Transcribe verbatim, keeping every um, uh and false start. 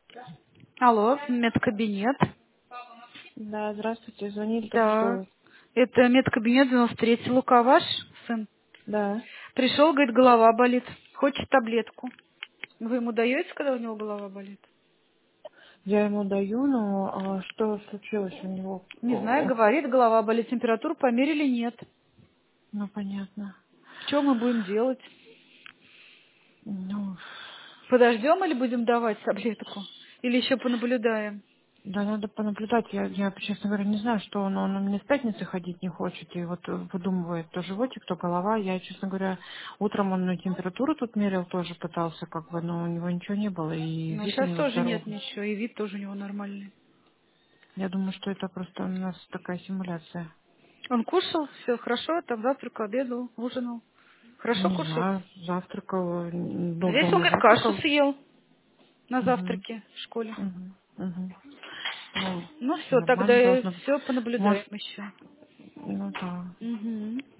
Алло, медкабинет. Да, здравствуйте, звонили только Да. что. Это медкабинет девяносто три, Лука ваш сын. Да, Пришел, говорит, голова болит. Хочет таблетку. Вы ему даете, когда у него голова болит? я ему даю, но а, что случилось у него? Не знаю, О, говорит, голова болит. Температуру померили, нет. ну, понятно. Что мы будем делать? Ну, Подождем или будем давать таблетку? Или еще понаблюдаем? да, надо понаблюдать. Я, я, честно говоря, не знаю, что он, он у меня с пятницы ходить не хочет, и вот э, выдумывает то животик, то голова. Я, честно говоря, утром он ну, температуру тут мерил, тоже пытался, как бы, но у него ничего не было, и Ну, вид у сейчас него тоже нет здоровый. ничего, и вид тоже у него нормальный. Я думаю, что это просто у нас такая симуляция. Он кушал, все хорошо, там завтракал, обедал, ужинал. Хорошо Не кушал? знаю, завтракал, м, до- Здесь он, дома говорит, кашу завтракал. съел на Мгм. завтраке в школе. Мгм. Мгм. Ну, Ну все, нормально тогда должно быть. все понаблюдаем Может, еще. ну да. Угу.